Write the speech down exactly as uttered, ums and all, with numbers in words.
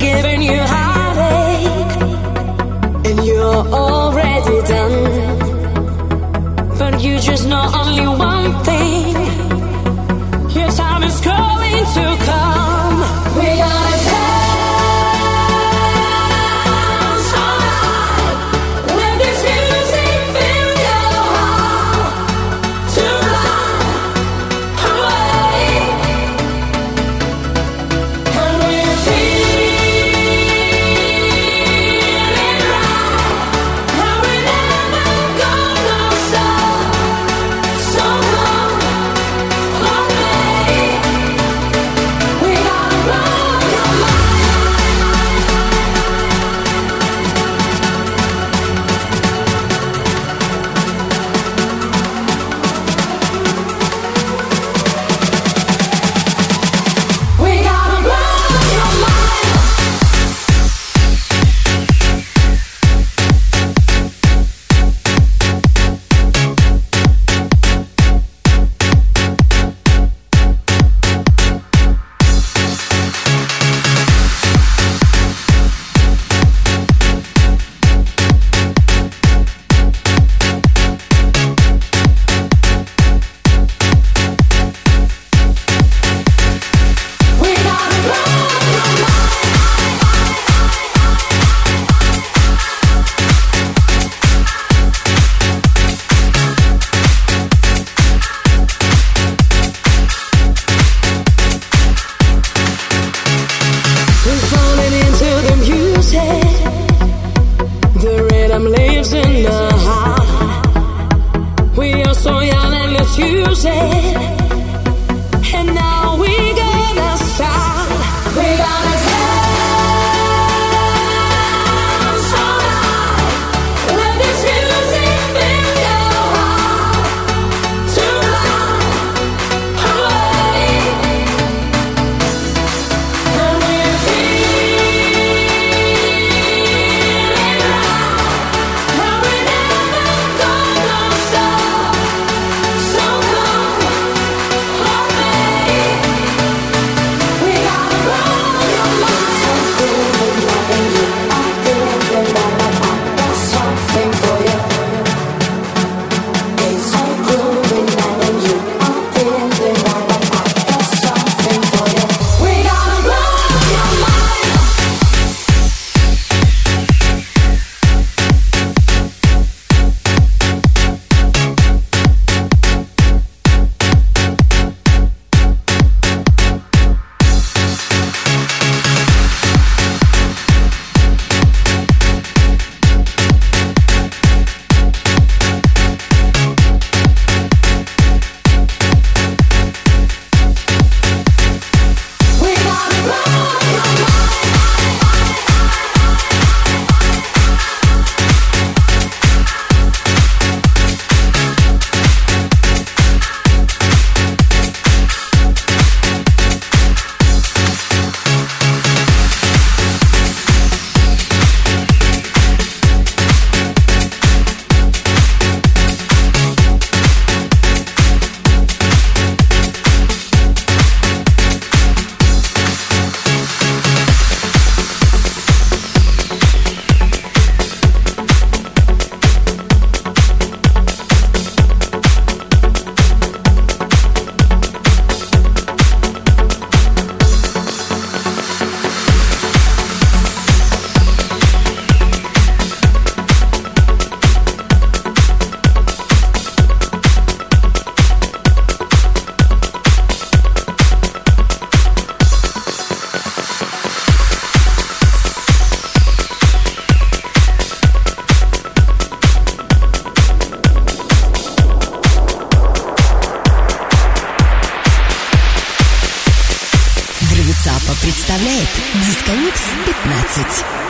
giving you heartache, and you're already done. But you just know only one thing: your time is going to come. We're gonna dance all night. Let this music fill your heart to fly away. And we're feeling right, and we're never gonna stop. So come on, baby, we gotta blow your We gotta blow your mind. We gotta blow your We're falling into the music. The rhythm lives in the heart. We are so young and let's use it. And now we gonna start. We gonna dance all night. Let this music fill your heart to fly away. And we're feeling right, and we're never gonna stop. So come on, baby, we gotta blow your mind. Something for you. It's so cool when loving you. I'm feeling like I got something for you. We gotta blow your mind. We gotta blow your Драгоцапа представляет Дискомикс пятнадцать.